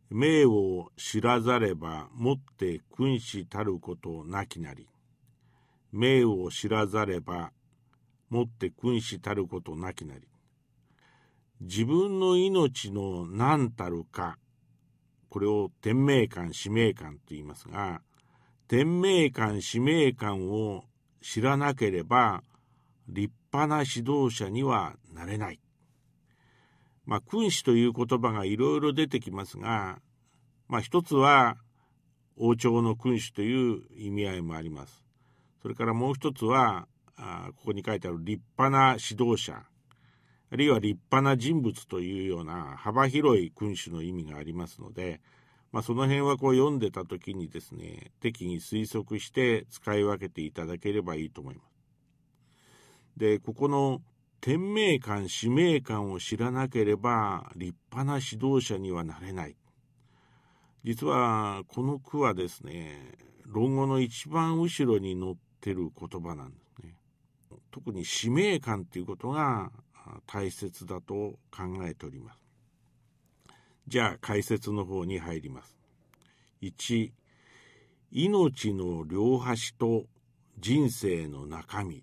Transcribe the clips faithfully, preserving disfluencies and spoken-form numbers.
命を知らざればもって君子たることなきなり。命を知らざればもって君子たることなきなり。自分の命の何たるか、これを天命観使命観と言いますが、天命観使命観を知らなければ立派な指導者にはなれない。まあ君子という言葉がいろいろ出てきますが、まあ一つは王朝の君主という意味合いもあります。それからもう一つはあここに書いてある立派な指導者、あるいは立派な人物というような幅広い君主の意味がありますので、まあ、その辺はこう読んでた時にですね、適宜推測して使い分けていただければいいと思います。で、ここの天命観使命観を知らなければ立派な指導者にはなれない。実はこの句はですね、論語の一番後ろに載ってる言葉なんですね。特に使命感ということが大切だと考えております。じゃあ解説の方に入ります。いち、命の両端と人生の中身。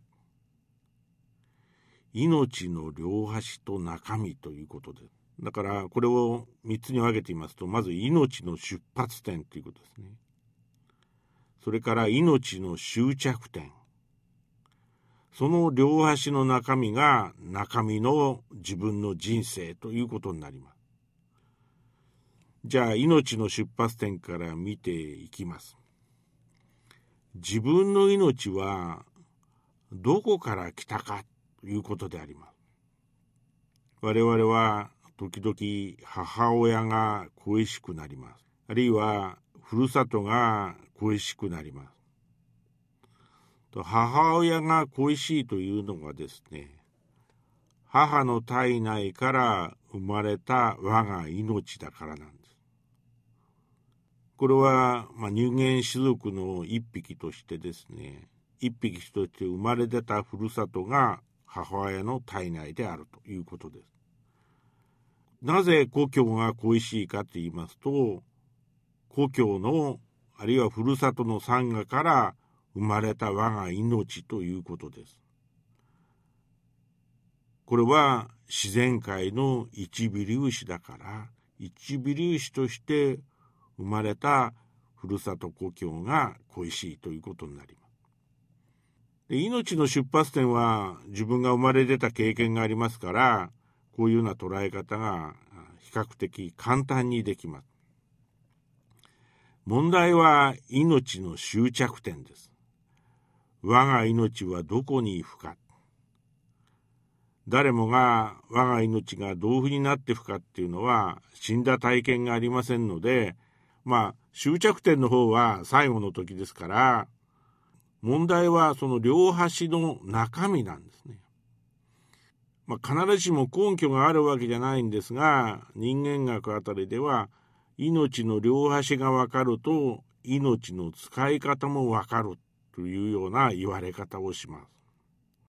命の両端と中身ということです。だからこれをみっつに分けてみますと、まず命の出発点ということですね。それから命の終着点。その両端の中身が中身の自分の人生ということになります。じゃあ命の出発点から見ていきます。自分の命はどこから来たかということであります。我々は時々母親が恋しくなります。あるいはふるさとが恋しくなります。母親が恋しいというのがですね、母の体内から生まれた我が命だからなんです。これは、まあ、人間種族の一匹としてですね、一匹として生まれ出たふるさとが母親の体内であるということです。なぜ故郷が恋しいかと言いますと、故郷のあるいはふるさとの山河から生まれた我が命ということです。これは自然界の一微粒子だから、一微粒子として生まれたふるさと故郷が恋しいということになります。で、命の出発点は自分が生まれ出た経験がありますから、こういうような捉え方が比較的簡単にできます。問題は命の終着点です。我が命はどこに行くか。誰もが我が命がどういうふうになっていくかっていうのは死んだ体験がありませんので、まあ終着点の方は最後の時ですから、問題はその両端の中身なんですね。まあ、必ずしも根拠があるわけじゃないんですが、人間学あたりでは命の両端が分かると命の使い方も分かるというような言われ方をします。